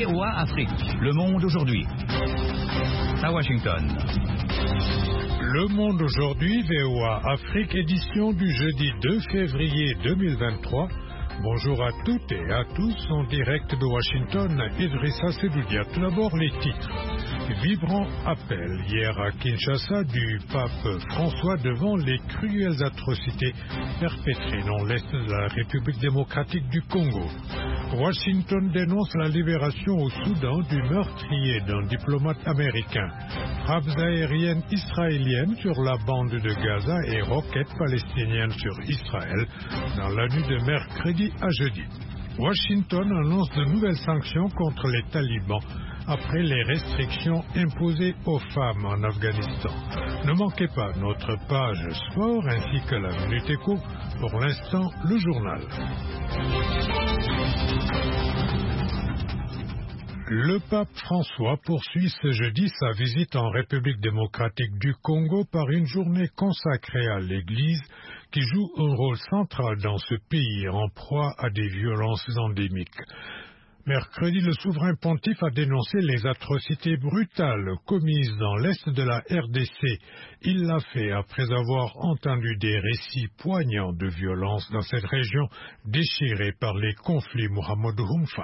VOA Afrique. Le monde aujourd'hui. À Washington. Le monde aujourd'hui, VOA Afrique, édition du jeudi 2 février 2023. Bonjour à toutes et à tous, en direct de Washington, Idrissa Sedoudia. Tout d'abord les titres. Vibrant appel hier à Kinshasa du pape François devant les cruelles atrocités perpétrées dans l'est de la République démocratique du Congo. Washington dénonce la libération au Soudan du meurtrier d'un diplomate américain. Frappes aériennes israéliennes sur la bande de Gaza et roquettes palestiniennes sur Israël dans la nuit de mercredi à jeudi. Washington annonce de nouvelles sanctions contre les talibans après les restrictions imposées aux femmes en Afghanistan. Ne manquez pas notre page sport ainsi que la Minute Éco. Pour l'instant, le journal. Le pape François poursuit ce jeudi sa visite en République démocratique du Congo par une journée consacrée à l'Église qui joue un rôle central dans ce pays en proie à des violences endémiques. Mercredi, le souverain pontife a dénoncé les atrocités brutales commises dans l'est de la RDC. Il l'a fait après avoir entendu des récits poignants de violence dans cette région déchirée par les conflits Mohamedou Humfa.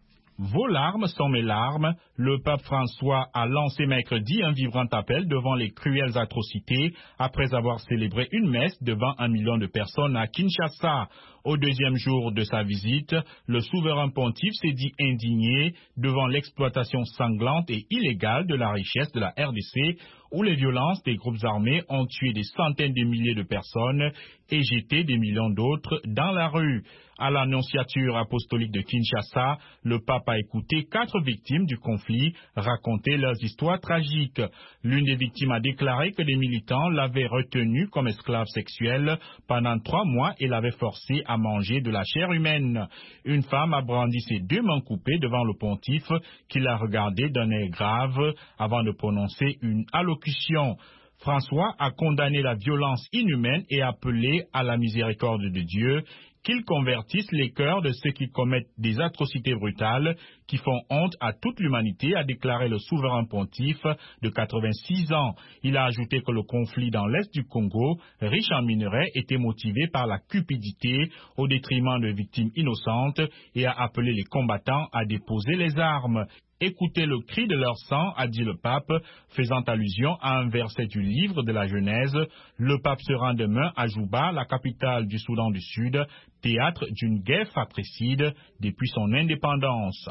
Vos larmes sont mes larmes. Le pape François a lancé mercredi un vibrant appel devant les cruelles atrocités après avoir célébré une messe devant 1 million de personnes à Kinshasa. Au deuxième jour de sa visite, le souverain pontife s'est dit indigné devant l'exploitation sanglante et illégale de la richesse de la RDC, où les violences des groupes armés ont tué des centaines de milliers de personnes et jeté des millions d'autres dans la rue. À l'annonciature apostolique de Kinshasa, le pape a écouté 4 victimes du conflit raconter leurs histoires tragiques. L'une des victimes a déclaré que des militants l'avaient retenue comme esclave sexuelle pendant 3 mois et l'avaient forcée à manger de la chair humaine. Une femme a brandi ses 2 mains coupées devant le pontife qui l'a regardé d'un air grave avant de prononcer une allocution. François a condamné la violence inhumaine et appelé à la miséricorde de Dieu, qu'il convertisse les cœurs de ceux qui commettent des atrocités brutales qui font honte à toute l'humanité, a déclaré le souverain pontife de 86 ans. Il a ajouté que le conflit dans l'est du Congo, riche en minerais, était motivé par la cupidité au détriment de victimes innocentes et a appelé les combattants à déposer les armes. Écoutez le cri de leur sang, a dit le pape, faisant allusion à un verset du livre de la Genèse. Le pape se rend demain à Juba, la capitale du Soudan du Sud, théâtre d'une guerre fratricide depuis son indépendance.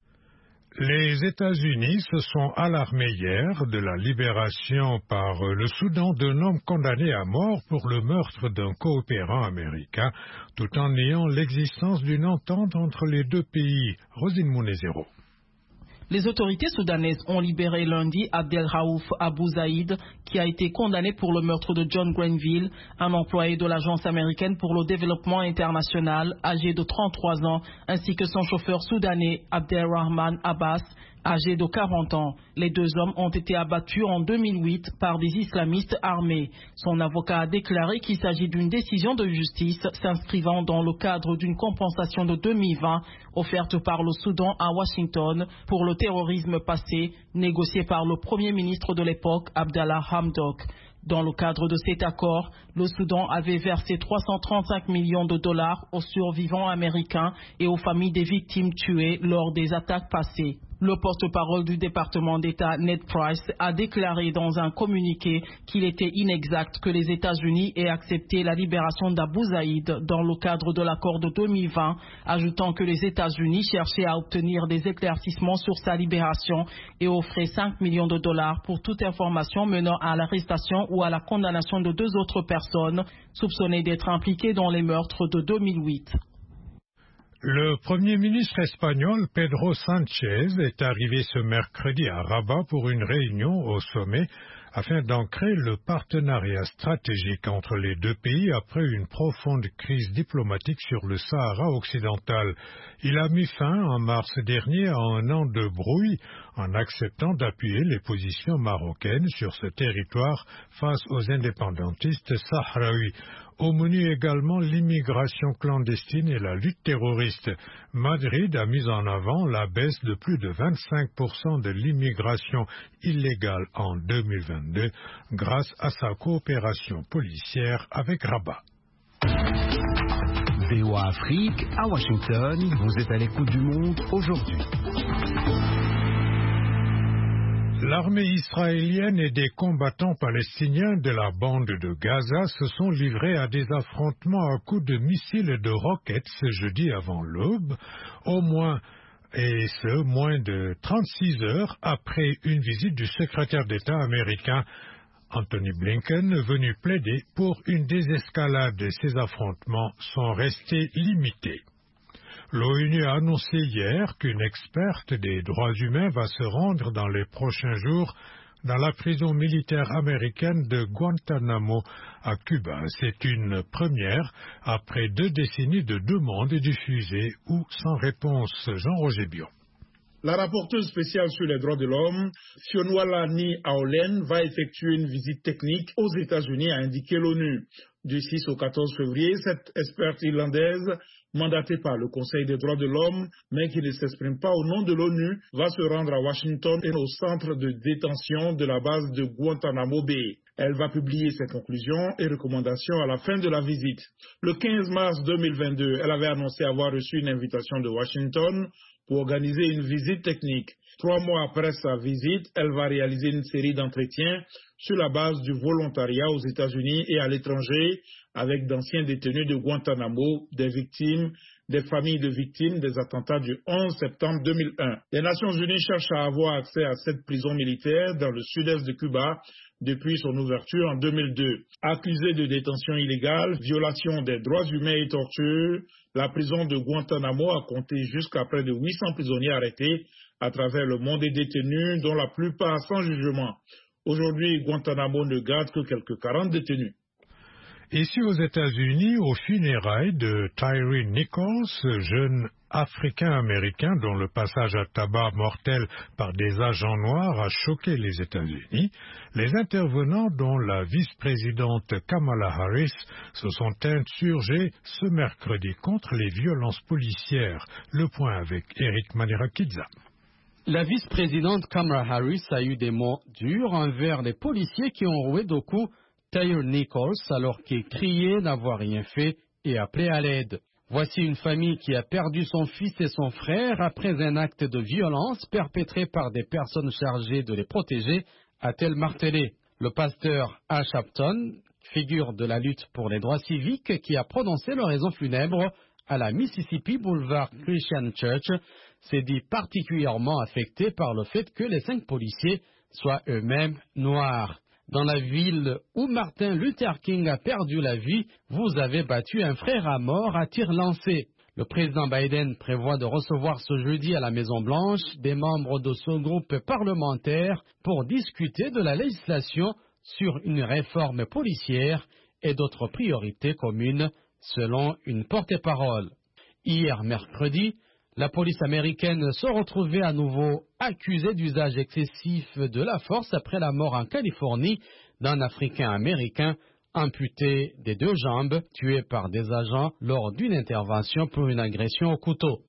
Les États-Unis se sont alarmés hier de la libération par le Soudan d'un homme condamné à mort pour le meurtre d'un coopérant américain, tout en niant l'existence d'une entente entre les deux pays. Rosine Mounezero. Les autorités soudanaises ont libéré lundi Abdelraouf Abou Zaïd, qui a été condamné pour le meurtre de John Grenville, un employé de l'Agence américaine pour le développement international, âgé de 33 ans, ainsi que son chauffeur soudanais Abdelrahman Abbas, âgé de 40 ans. Les 2 hommes ont été abattus en 2008 par des islamistes armés. Son avocat a déclaré qu'il s'agit d'une décision de justice s'inscrivant dans le cadre d'une compensation de 2020 offerte par le Soudan à Washington pour le terrorisme passé, négocié par le premier ministre de l'époque, Abdallah Hamdok. Dans le cadre de cet accord, le Soudan avait versé 335 millions de dollars aux survivants américains et aux familles des victimes tuées lors des attaques passées. Le porte-parole du département d'État, Ned Price, a déclaré dans un communiqué qu'il était inexact que les États-Unis aient accepté la libération d'Abou Zaïd dans le cadre de l'accord de 2020, ajoutant que les États-Unis cherchaient à obtenir des éclaircissements sur sa libération et offraient 5 millions de dollars pour toute information menant à l'arrestation ou à la condamnation de 2 autres personnes soupçonnées d'être impliquées dans les meurtres de 2008. Le Premier ministre espagnol Pedro Sánchez est arrivé ce mercredi à Rabat pour une réunion au sommet afin d'ancrer le partenariat stratégique entre les deux pays après une profonde crise diplomatique sur le Sahara occidental. Il a mis fin en mars dernier à un an de brouille en acceptant d'appuyer les positions marocaines sur ce territoire face aux indépendantistes sahraouis. Au menu également l'immigration clandestine et la lutte terroriste. Madrid a mis en avant la baisse de plus de 25% de l'immigration illégale en 2022 grâce à sa coopération policière avec Rabat. VOA Afrique, à Washington, vous êtes à l'écoute du monde aujourd'hui. L'armée israélienne et des combattants palestiniens de la bande de Gaza se sont livrés à des affrontements à coups de missiles et de roquettes ce jeudi avant l'aube, moins de 36 heures après une visite du secrétaire d'État américain Anthony Blinken, venu plaider pour une désescalade de ces affrontements, sont restés limités. L'ONU a annoncé hier qu'une experte des droits humains va se rendre dans les prochains jours dans la prison militaire américaine de Guantanamo à Cuba. C'est une première après 2 décennies de demandes diffusées ou sans réponse. Jean-Roger Bion. La rapporteuse spéciale sur les droits de l'homme, Fionnuala Aolen, va effectuer une visite technique aux États-Unis, a indiqué l'ONU. Du 6 au 14 février, cette experte irlandaise, mandatée par le Conseil des droits de l'homme, mais qui ne s'exprime pas au nom de l'ONU, va se rendre à Washington et au centre de détention de la base de Guantanamo Bay. Elle va publier ses conclusions et recommandations à la fin de la visite. Le 15 mars 2022, elle avait annoncé avoir reçu une invitation de Washington pour organiser une visite technique. 3 mois après sa visite, elle va réaliser une série d'entretiens sur la base du volontariat aux États-Unis et à l'étranger avec d'anciens détenus de Guantanamo, des victimes, des familles de victimes des attentats du 11 septembre 2001. Les Nations Unies cherchent à avoir accès à cette prison militaire dans le sud-est de Cuba depuis son ouverture en 2002. Accusée de détention illégale, violation des droits humains et torture, la prison de Guantanamo a compté jusqu'à près de 800 prisonniers arrêtés à travers le monde et détenus, dont la plupart sans jugement. Aujourd'hui, Guantanamo ne garde que quelques 40 détenus. Ici aux États-Unis, aux funérailles de Tyre Nichols, jeune Africain-Américain dont le passage à tabac mortel par des agents noirs a choqué les États-Unis, les intervenants, dont la vice-présidente Kamala Harris, se sont insurgés ce mercredi contre les violences policières. Le point avec Eric Manirakidza. La vice-présidente Kamala Harris a eu des mots durs envers les policiers qui ont roué de coups Tyre Nichols alors qu'il criait n'avoir rien fait et appelait à l'aide. Voici une famille qui a perdu son fils et son frère après un acte de violence perpétré par des personnes chargées de les protéger, a-t-elle martelé. Le pasteur Al Sharpton, figure de la lutte pour les droits civiques, qui a prononcé l'oraison funèbre à la Mississippi Boulevard Christian Church, s'est dit particulièrement affecté par le fait que les 5 policiers soient eux-mêmes noirs. Dans la ville où Martin Luther King a perdu la vie, vous avez battu un frère à mort à tir lancé. Le président Biden prévoit de recevoir ce jeudi à la Maison-Blanche des membres de ce groupe parlementaire pour discuter de la législation sur une réforme policière et d'autres priorités communes, selon une porte-parole. Hier, mercredi, la police américaine se retrouvait à nouveau accusée d'usage excessif de la force après la mort en Californie d'un Africain-Américain amputé des 2 jambes, tué par des agents lors d'une intervention pour une agression au couteau.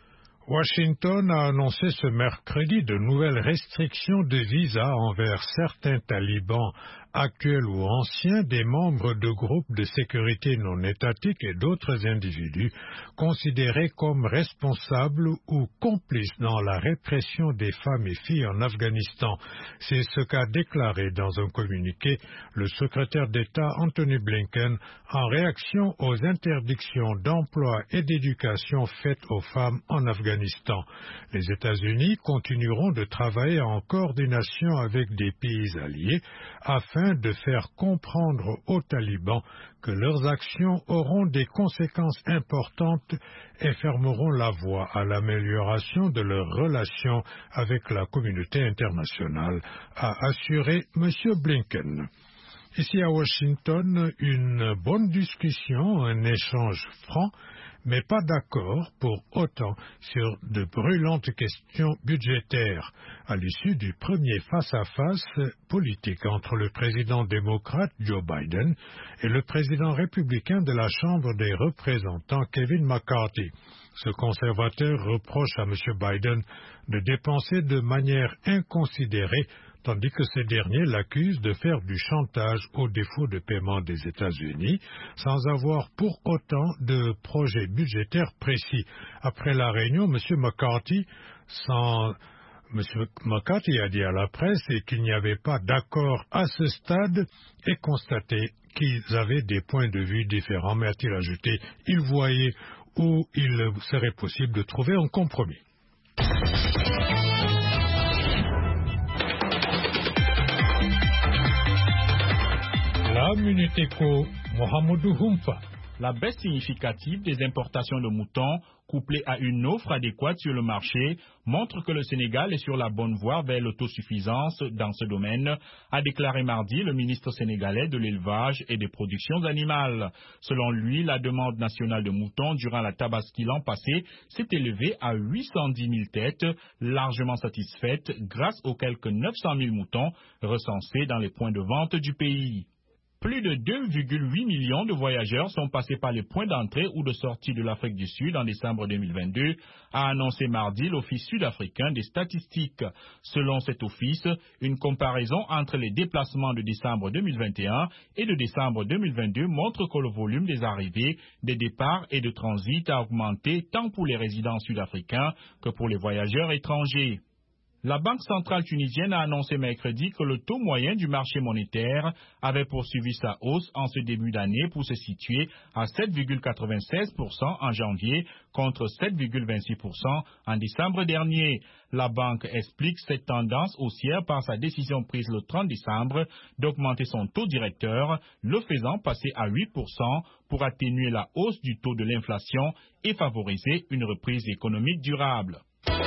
Washington a annoncé ce mercredi de nouvelles restrictions de visa envers certains talibans actuels ou anciens, des membres de groupes de sécurité non étatiques et d'autres individus considérés comme responsables ou complices dans la répression des femmes et filles en Afghanistan. C'est ce qu'a déclaré dans un communiqué le secrétaire d'État Anthony Blinken en réaction aux interdictions d'emploi et d'éducation faites aux femmes en Afghanistan. Les États-Unis continueront de travailler en coordination avec des pays alliés afin de faire comprendre aux talibans que leurs actions auront des conséquences importantes et fermeront la voie à l'amélioration de leurs relations avec la communauté internationale, a assuré M. Blinken. Ici à Washington, une bonne discussion, un échange franc, mais pas d'accord pour autant sur de brûlantes questions budgétaires, à l'issue du premier face-à-face politique entre le président démocrate Joe Biden et le président républicain de la Chambre des représentants Kevin McCarthy. Ce conservateur reproche à M. Biden de dépenser de manière inconsidérée, tandis que ce dernier l'accuse de faire du chantage au défaut de paiement des États-Unis, sans avoir pour autant de projet budgétaire précis. Après la réunion, M. McCarthy a dit à la presse qu'il n'y avait pas d'accord à ce stade et constaté qu'ils avaient des points de vue différents, mais a-t-il ajouté, il voyait où il serait possible de trouver un compromis. La Minute Éco, Mohamedou Humfa. La baisse significative des importations de moutons, couplée à une offre adéquate sur le marché, montre que le Sénégal est sur la bonne voie vers l'autosuffisance dans ce domaine, a déclaré mardi le ministre sénégalais de l'élevage et des productions animales. Selon lui, la demande nationale de moutons durant la Tabaski l'an passé s'est élevée à 810 000 têtes, largement satisfaite grâce aux quelques 900 000 moutons recensés dans les points de vente du pays. Plus de 2,8 millions de voyageurs sont passés par les points d'entrée ou de sortie de l'Afrique du Sud en décembre 2022, a annoncé mardi l'Office sud-africain des statistiques. Selon cet office, une comparaison entre les déplacements de décembre 2021 et de décembre 2022 montre que le volume des arrivées, des départs et de transit a augmenté tant pour les résidents sud-africains que pour les voyageurs étrangers. La Banque centrale tunisienne a annoncé mercredi que le taux moyen du marché monétaire avait poursuivi sa hausse en ce début d'année pour se situer à 7,96% en janvier contre 7,26% en décembre dernier. La banque explique cette tendance haussière par sa décision prise le 30 décembre d'augmenter son taux directeur, le faisant passer à 8% pour atténuer la hausse du taux de l'inflation et favoriser une reprise économique durable.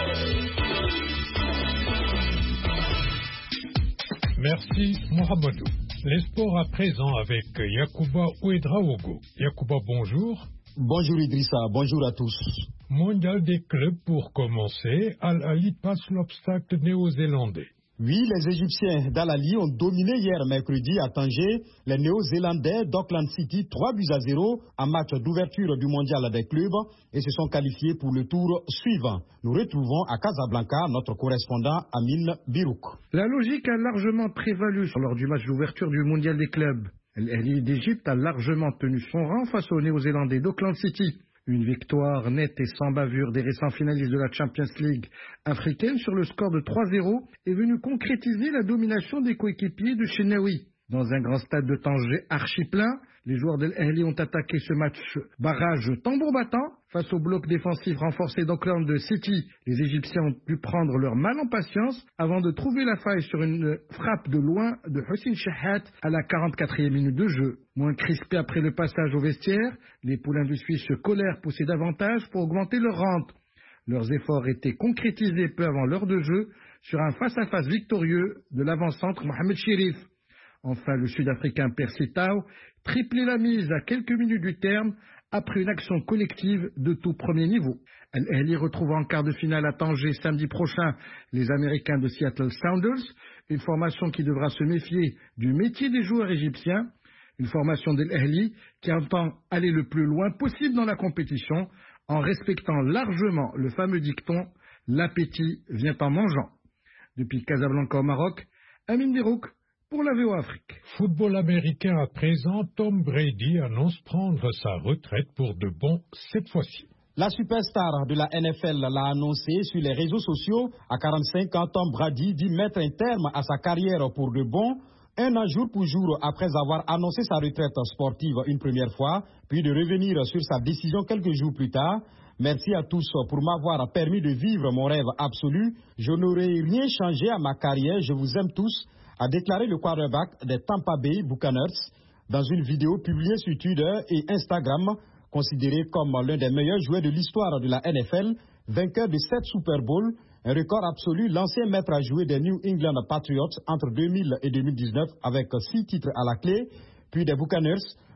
Merci Mohamedou. Les sports à présent avec Yacouba Ouedraogo. Yacouba, bonjour. Bonjour Idrissa, bonjour à tous. Mondial des clubs pour commencer, Al Ahly passe l'obstacle néo-zélandais. Oui, les Égyptiens d'Al Ahly ont dominé hier mercredi à Tanger les Néo-Zélandais d'Auckland City 3-0 en match d'ouverture du mondial des clubs et se sont qualifiés pour le tour suivant. Nous retrouvons à Casablanca notre correspondant Amin Birouk. La logique a largement prévalu lors du match d'ouverture du mondial des clubs. L'Ahly d'Égypte a largement tenu son rang face aux Néo-Zélandais d'Auckland City. Une victoire nette et sans bavure des récents finalistes de la Champions League africaine sur le score de 3-0 est venue concrétiser la domination des coéquipiers de Chenaoui. Dans un grand stade de Tanger archi-plein, les joueurs de l'Ahly ont attaqué ce match barrage tambour battant. Face au bloc défensif renforcé d'Auckland City, les Égyptiens ont pu prendre leur mal en patience avant de trouver la faille sur une frappe de loin de Hussein Shahat à la 44e minute de jeu. Moins crispés après le passage au vestiaire, les poulains du Suisse se collèrent pousser davantage pour augmenter leur rente. Leurs efforts étaient concrétisés peu avant l'heure de jeu sur un face-à-face victorieux de l'avant-centre Mohamed Chérif. Enfin, le Sud-Africain Percy Tau triplait la mise à quelques minutes du terme après une action collective de tout premier niveau. Al-Ahly retrouve en quart de finale à Tanger samedi prochain les Américains de Seattle Sounders, une formation qui devra se méfier du métier des joueurs égyptiens, une formation de l'Ahly qui entend aller le plus loin possible dans la compétition en respectant largement le fameux dicton « l'appétit vient en mangeant ». Depuis Casablanca au Maroc, Amin Birouk pour la VOA Afrique. Football américain à présent, Tom Brady annonce prendre sa retraite pour de bon cette fois-ci. La superstar de la NFL l'a annoncé sur les réseaux sociaux. À 45 ans, Tom Brady dit mettre un terme à sa carrière pour de bon, un an jour pour jour après avoir annoncé sa retraite sportive une première fois, puis de revenir sur sa décision quelques jours plus tard. Merci à tous pour m'avoir permis de vivre mon rêve absolu. Je n'aurais rien changé à ma carrière, je vous aime tous, a déclaré le quarterback des Tampa Bay Buccaneers dans une vidéo publiée sur Twitter et Instagram, considéré comme l'un des meilleurs joueurs de l'histoire de la NFL, vainqueur de 7 Super Bowls, un record absolu. L'ancien maître à jouer des New England Patriots entre 2000 et 2019 avec 6 titres à la clé, puis des Buccaneers,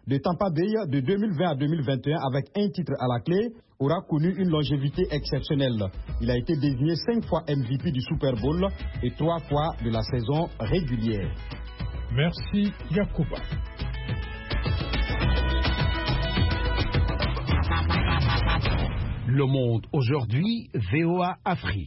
de Tampa Bay de 2020 à 2021 avec un titre à la clé aura connu une longévité exceptionnelle. Il a été désigné 5 fois MVP du Super Bowl et 3 fois de la saison régulière. Merci Yacouba. Le Monde aujourd'hui, VOA Afrique.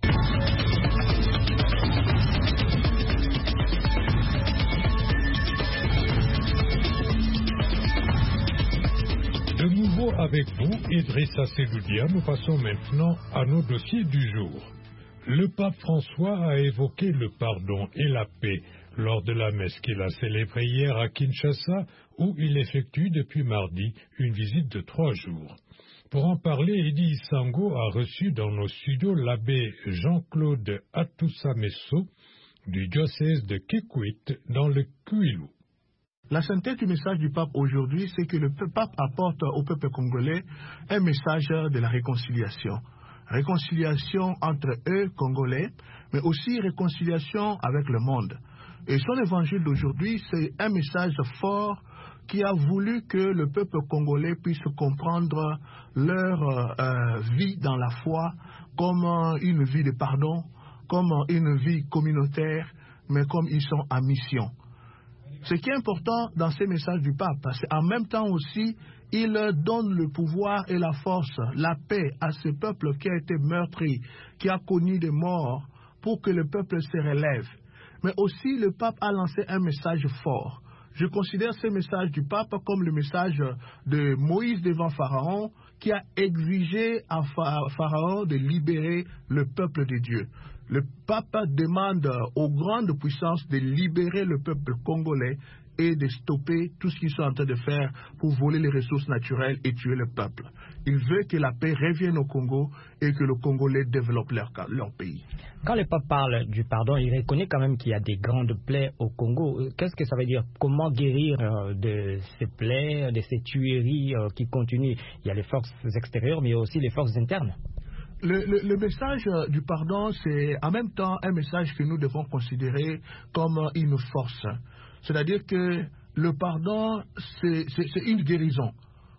De nouveau avec vous, Idrissa Seloudia, nous passons maintenant à nos dossiers du jour. Le pape François a évoqué le pardon et la paix lors de la messe qu'il a célébrée hier à Kinshasa, où il effectue depuis mardi une visite de 3 jours. Pour en parler, Eddy Sango a reçu dans nos studios l'abbé Jean-Claude Atoussa-Messo du diocèse de Kikwit dans le Kwilu. La synthèse du message du pape aujourd'hui, c'est que le pape apporte au peuple congolais un message de la réconciliation. Réconciliation entre eux, Congolais, mais aussi réconciliation avec le monde. Et son évangile d'aujourd'hui, c'est un message fort qui a voulu que le peuple congolais puisse comprendre leur vie dans la foi comme une vie de pardon, comme une vie communautaire, mais comme ils sont en mission. Ce qui est important dans ces messages du pape, c'est en même temps aussi, il donne le pouvoir et la force, la paix à ce peuple qui a été meurtri, qui a connu des morts, pour que le peuple se relève. Mais aussi, le pape a lancé un message fort. Je considère ce message du pape comme le message de Moïse devant Pharaon, qui a exigé à Pharaon de libérer le peuple de Dieu. Le pape demande aux grandes puissances de libérer le peuple congolais et de stopper tout ce qu'ils sont en train de faire pour voler les ressources naturelles et tuer le peuple. Il veut que la paix revienne au Congo et que le Congolais développe leur pays. Quand le pape parle du pardon, il reconnaît quand même qu'il y a des grandes plaies au Congo. Qu'est-ce que ça veut dire? Comment guérir de ces plaies, de ces tueries qui continuent? Il y a les forces extérieures, mais il y a aussi les forces internes. Le message du pardon, c'est en même temps un message que nous devons considérer comme une force. C'est-à-dire que le pardon, c'est une guérison.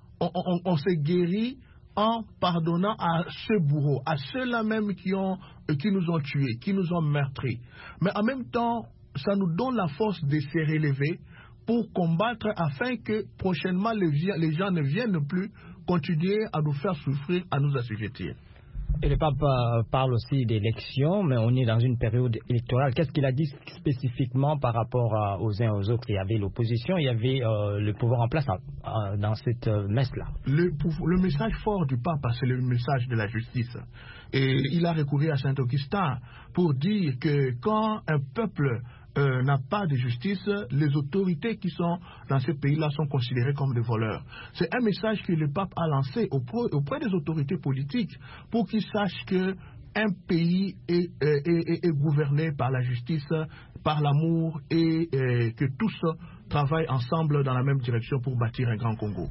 On se guérit en pardonnant à ce bourreau, à ceux-là même qui nous ont tués, qui nous ont meurtris. Mais en même temps, ça nous donne la force de se relever pour combattre afin que prochainement les gens ne viennent plus continuer à nous faire souffrir, à nous assujettir. Et le pape parle aussi d'élections, mais on est dans une période électorale. Qu'est-ce qu'il a dit spécifiquement par rapport aux uns aux autres? Il y avait l'opposition, il y avait le pouvoir en place dans cette messe-là. Le message fort du pape, c'est le message de la justice. Et il a recouru à Saint-Augustin pour dire que quand un peuple n'a pas de justice, les autorités qui sont dans ces pays-là sont considérées comme des voleurs. C'est un message que le pape a lancé auprès des autorités politiques pour qu'ils sachent qu'un pays est gouverné par la justice, par l'amour et que tous travaillent ensemble dans la même direction pour bâtir un grand Congo.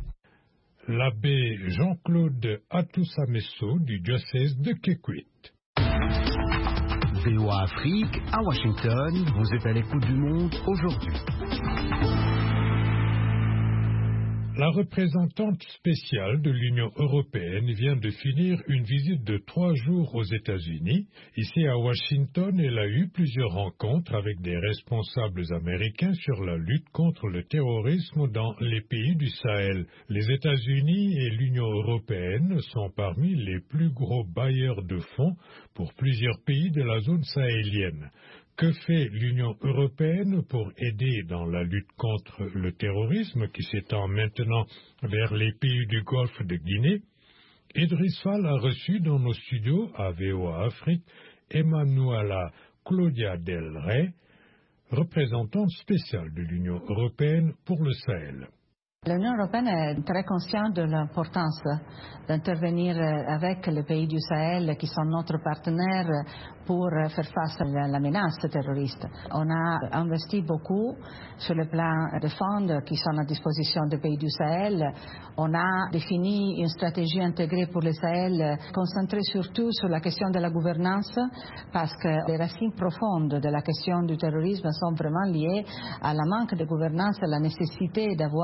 L'abbé Jean-Claude Atoussa-Messo du diocèse de Kikwit. VOA Afrique, à Washington, vous êtes à l'écoute du monde aujourd'hui. La représentante spéciale de l'Union européenne vient de finir une visite de 3 jours aux États-Unis. Ici à Washington, elle a eu plusieurs rencontres avec des responsables américains sur la lutte contre le terrorisme dans les pays du Sahel. Les États-Unis et l'Union européenne sont parmi les plus gros bailleurs de fonds pour plusieurs pays de la zone sahélienne. Que fait l'Union européenne pour aider dans la lutte contre le terrorisme qui s'étend maintenant vers les pays du Golfe de Guinée? Idriss Fall a reçu dans nos studios à VOA Afrique Emanuela Claudia Del Rey, représentante spéciale de l'Union européenne pour le Sahel. L'Union européenne est très consciente de l'importance d'intervenir avec les pays du Sahel qui sont notre partenaire pour faire face à la menace terroriste. On a investi beaucoup sur le plan de fonds qui sont à disposition des pays du Sahel. On a défini une stratégie intégrée pour le Sahel concentrée surtout sur la question de la gouvernance parce que les racines profondes de la question du terrorisme sont vraiment liées à la manque de gouvernance, à la nécessité d'avoir des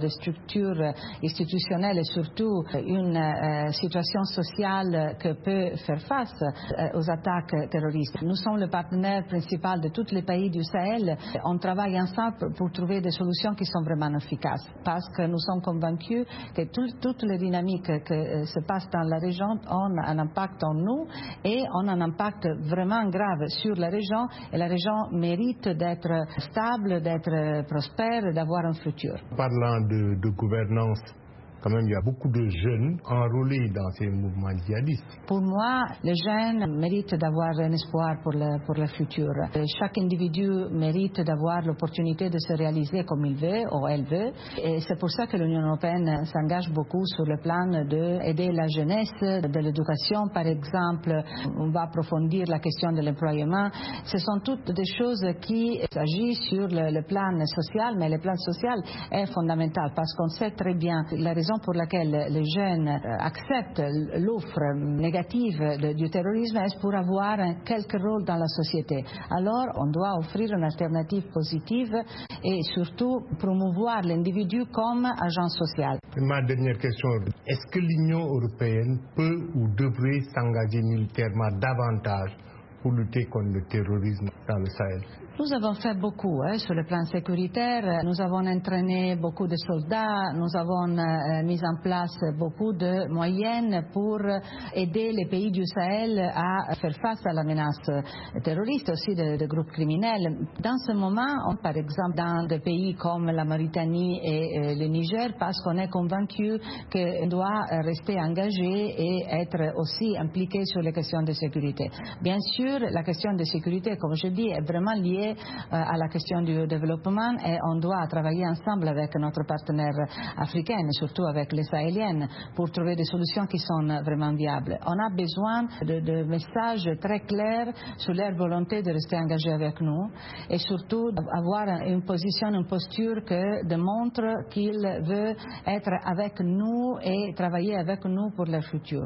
des structures institutionnelles et surtout une situation sociale que peut faire face aux attaques terroristes. Nous sommes le partenaire principal de tous les pays du Sahel. On travaille ensemble pour trouver des solutions qui sont vraiment efficaces parce que nous sommes convaincus que toutes les dynamiques qui se passent dans la région ont un impact en nous et ont un impact vraiment grave sur la région et la région mérite d'être stable, d'être prospère, d'avoir un futur. Parlant de gouvernance, quand même, il y a beaucoup de jeunes enrôlés dans ces mouvements djihadistes. Pour moi, les jeunes méritent d'avoir un espoir pour le futur. Chaque individu mérite d'avoir l'opportunité de se réaliser comme il veut ou elle veut. Et c'est pour ça que l'Union européenne s'engage beaucoup sur le plan d'aider la jeunesse, de l'éducation, par exemple. On va approfondir la question de l'employement. Ce sont toutes des choses qui agissent sur le plan social, mais le plan social est fondamental parce qu'on sait très bien la raison pour laquelle les jeunes acceptent l'offre négative du terrorisme est pour avoir quelque rôle dans la société. Alors, on doit offrir une alternative positive et surtout promouvoir l'individu comme agent social. Ma dernière question, est-ce que l'Union européenne peut ou devrait s'engager militairement davantage pour lutter contre le terrorisme dans le Sahel? Nous avons fait beaucoup sur le plan sécuritaire. Nous avons entraîné beaucoup de soldats. Nous avons mis en place beaucoup de moyens pour aider les pays du Sahel à faire face à la menace terroriste, aussi de groupes criminels. Dans ce moment, par exemple, dans des pays comme la Mauritanie et le Niger, parce qu'on est convaincu qu'on doit rester engagé et être aussi impliqué sur les questions de sécurité. Bien sûr, la question de sécurité, comme je dis, est vraiment liée à la question du développement et on doit travailler ensemble avec notre partenaire africain et surtout avec les Sahéliennes pour trouver des solutions qui sont vraiment viables. On a besoin de messages très clairs sur leur volonté de rester engagés avec nous et surtout avoir une position, une posture qui démontre qu'ils veulent être avec nous et travailler avec nous pour leur futur.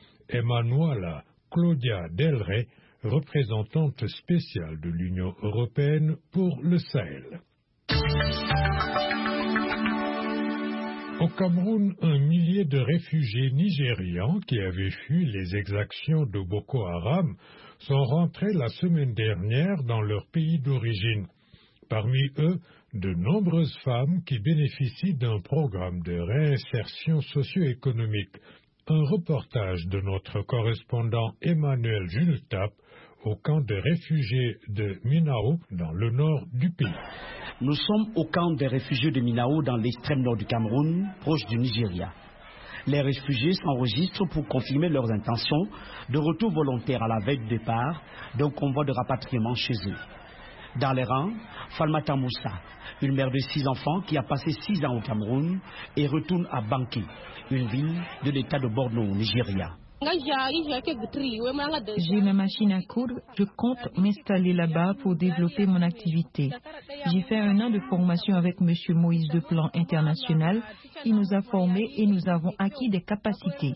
Emanuela Claudia Del Rey, représentante spéciale de l'Union européenne pour le Sahel. Au Cameroun, un millier de réfugiés nigérians qui avaient fui les exactions de Boko Haram sont rentrés la semaine dernière dans leur pays d'origine. Parmi eux, de nombreuses femmes qui bénéficient d'un programme de réinsertion socio-économique. Un reportage de notre correspondant Emmanuel Junetap au camp de réfugiés de Minao, dans le nord du pays. Nous sommes au camp des réfugiés de Minao, dans l'extrême nord du Cameroun, proche du Nigeria. Les réfugiés s'enregistrent pour confirmer leurs intentions de retour volontaire à la veille du départ d'un convoi de rapatriement chez eux. Dans les rangs, Falmata Moussa, une mère de 6 enfants qui a passé 6 ans au Cameroun et retourne à Banké, une ville de l'état de Borno, au Nigeria. J'ai ma machine à coudre, je compte m'installer là-bas pour développer mon activité. J'ai fait 1 an de formation avec M. Moïse de Plan International. Il nous a formés et nous avons acquis des capacités.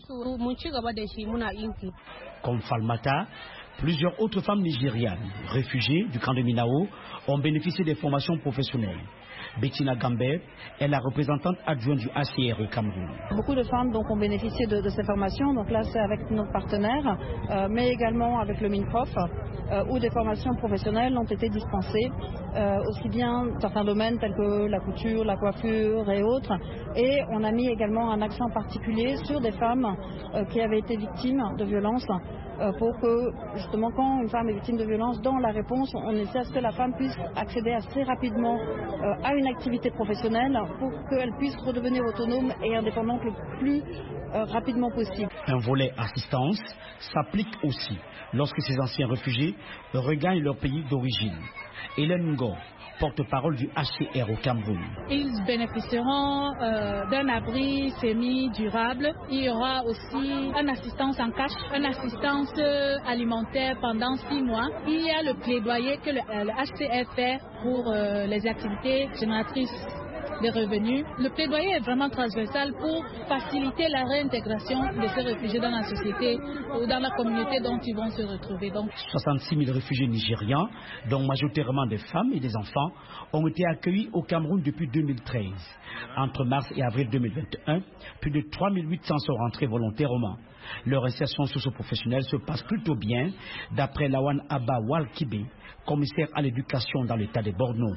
Comme Falmata, plusieurs autres femmes nigérianes, réfugiées du camp de Minao, ont bénéficié des formations professionnelles. Bettina Gambet est la représentante adjointe du HCR au Cameroun. Beaucoup de femmes donc, ont bénéficié de ces formations. Donc là, c'est avec nos partenaires, mais également avec le MINPROF, où des formations professionnelles ont été dispensées, aussi bien dans certains domaines tels que la couture, la coiffure et autres. Et on a mis également un accent particulier sur des femmes qui avaient été victimes de violences, pour que, justement, quand une femme est victime de violence, dans la réponse, on essaie à ce que la femme puisse accéder assez rapidement à une activité professionnelle pour qu'elle puisse redevenir autonome et indépendante le plus rapidement possible. Un volet assistance s'applique aussi lorsque ces anciens réfugiés regagnent leur pays d'origine. Hélène Ngo, porte-parole du HCR au Cameroun. Ils bénéficieront d'un abri semi-durable. Il y aura aussi une assistance en cash, une assistance alimentaire pendant 6 mois. Il y a le plaidoyer que le HCR fait pour les activités génératrices des revenus. Le plaidoyer est vraiment transversal pour faciliter la réintégration de ces réfugiés dans la société ou dans la communauté dont ils vont se retrouver. Donc, 66 000 réfugiés nigérians, dont majoritairement des femmes et des enfants, ont été accueillis au Cameroun depuis 2013. Entre mars et avril 2021, plus de 3 800 sont rentrés volontairement. Leur insertion socio-professionnelle se passe plutôt bien, d'après Lawan Abba Walkibe, commissaire à l'éducation dans l'état de Borno.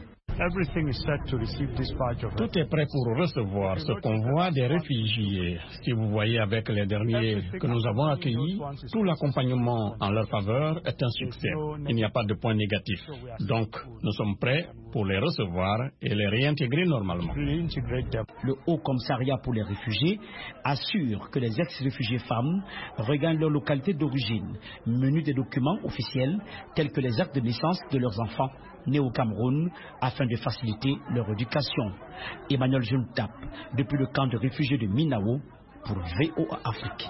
Tout est prêt pour recevoir ce convoi des réfugiés. Si vous voyez avec les derniers que nous avons accueillis, tout l'accompagnement en leur faveur est un succès. Il n'y a pas de point négatif. Donc, nous sommes prêts pour les recevoir et les réintégrer normalement. Le Haut Commissariat pour les réfugiés assure que les ex-réfugiés femmes regagnent leur localité d'origine, munis des documents officiels tels que les actes de naissance de leurs enfants nés au Cameroun afin de faciliter leur éducation. Emmanuel Juntap, depuis le camp de réfugiés de Minao pour VOA Afrique.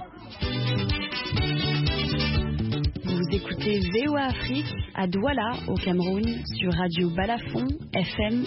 Vous écoutez VOA Afrique à Douala au Cameroun sur Radio Balafon FM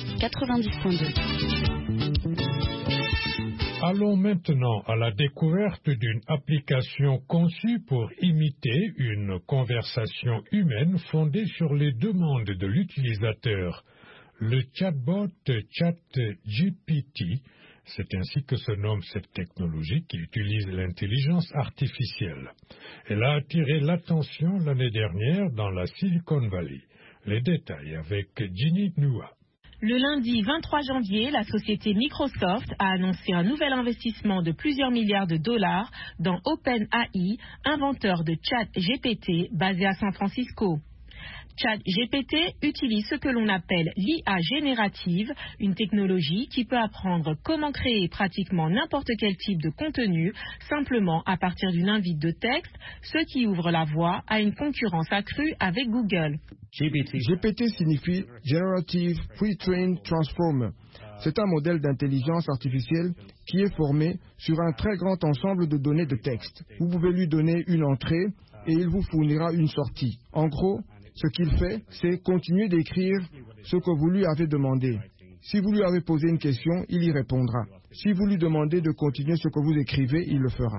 90.2. Allons maintenant à la découverte d'une application conçue pour imiter une conversation humaine fondée sur les demandes de l'utilisateur. Le chatbot ChatGPT, c'est ainsi que se nomme cette technologie qui utilise l'intelligence artificielle. Elle a attiré l'attention l'année dernière dans la Silicon Valley. Les détails avec Ginny Noua. Le lundi 23 janvier, la société Microsoft a annoncé un nouvel investissement de plusieurs milliards de dollars dans OpenAI, inventeur de ChatGPT basé à San Francisco. ChatGPT utilise ce que l'on appelle l'IA générative, une technologie qui peut apprendre comment créer pratiquement n'importe quel type de contenu, simplement à partir d'une invite de texte, ce qui ouvre la voie à une concurrence accrue avec Google. GPT signifie Generative Pre-trained Transformer. C'est un modèle d'intelligence artificielle qui est formé sur un très grand ensemble de données de texte. Vous pouvez lui donner une entrée et il vous fournira une sortie. En gros, ce qu'il fait, c'est continuer d'écrire ce que vous lui avez demandé. Si vous lui avez posé une question, il y répondra. Si vous lui demandez de continuer ce que vous écrivez, il le fera.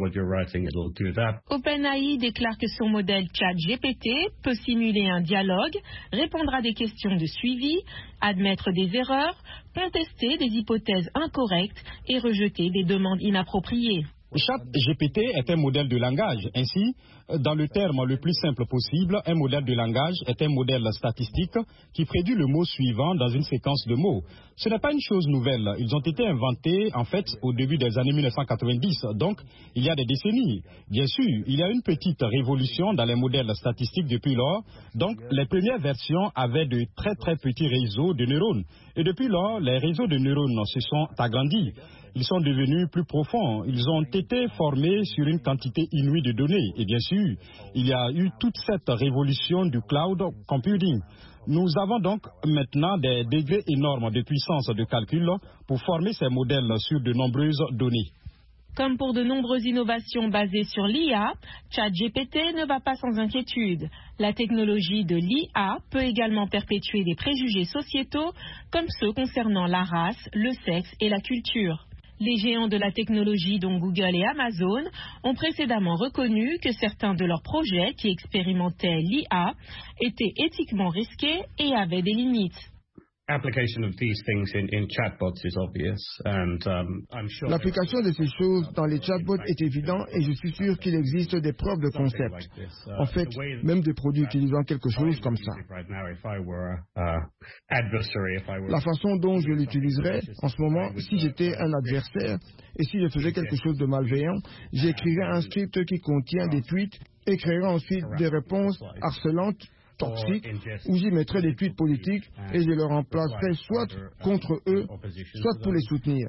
OpenAI déclare que son modèle ChatGPT peut simuler un dialogue, répondre à des questions de suivi, admettre des erreurs, contester des hypothèses incorrectes et rejeter des demandes inappropriées. ChatGPT est un modèle de langage. Ainsi, dans le terme le plus simple possible, un modèle de langage est un modèle statistique qui prédit le mot suivant dans une séquence de mots. Ce n'est pas une chose nouvelle. Ils ont été inventés, en fait, au début des années 1990, donc il y a des décennies. Bien sûr, il y a une petite révolution dans les modèles statistiques depuis lors. Donc, les premières versions avaient de très très petits réseaux de neurones. Et depuis lors, les réseaux de neurones se sont agrandis. Ils sont devenus plus profonds. Ils ont été formés sur une quantité inouïe de données. Et bien sûr, il y a eu toute cette révolution du cloud computing. Nous avons donc maintenant des degrés énormes de puissance de calcul pour former ces modèles sur de nombreuses données. Comme pour de nombreuses innovations basées sur l'IA, ChatGPT ne va pas sans inquiétude. La technologie de l'IA peut également perpétuer des préjugés sociétaux, comme ceux concernant la race, le sexe et la culture. Les géants de la technologie, dont Google et Amazon, ont précédemment reconnu que certains de leurs projets qui expérimentaient l'IA étaient éthiquement risqués et avaient des limites. L'application de ces choses dans les chatbots est évidente et je suis sûr qu'il existe des preuves de concept. En fait, même des produits utilisant quelque chose comme ça. La façon dont je l'utiliserais en ce moment, si j'étais un adversaire et si je faisais quelque chose de malveillant, j'écrirais un script qui contient des tweets et créerais ensuite des réponses harcelantes, toxiques, où j'y mettrais des tweets politiques et je les remplacerais soit contre eux, soit pour les soutenir.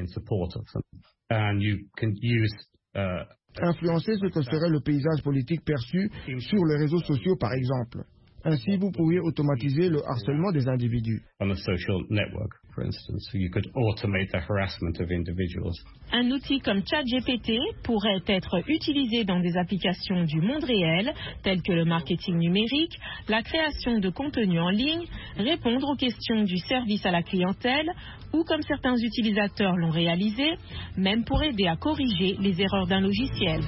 Influencer ce que serait le paysage politique perçu sur les réseaux sociaux, par exemple. Ainsi, vous pourriez automatiser le harcèlement des individus. for instance, so you could automate the harassment of individuals. Un outil comme ChatGPT pourrait être utilisé dans des applications du monde réel, telles que le marketing numérique, la création de contenu en ligne, répondre aux questions du service à la clientèle, ou comme certains utilisateurs l'ont réalisé, même pour aider à corriger les erreurs d'un logiciel.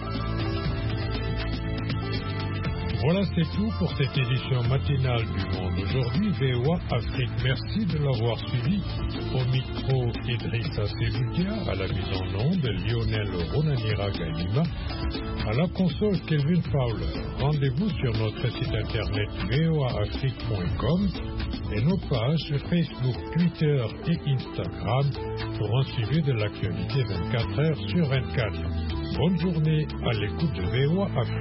Voilà, c'est tout pour cette édition matinale du Monde aujourd'hui. VOA Afrique, merci de l'avoir suivi. Au micro, Idrissa Seboudia, à la mise en onde, Lionel Ronanira Galima, à la console, Kelvin Fowler. Rendez-vous sur notre site internet voaafrique.com et nos pages Facebook, Twitter et Instagram pour un suivi de l'actualité 24 heures sur 24. Bonne journée à l'écoute de VOA Afrique.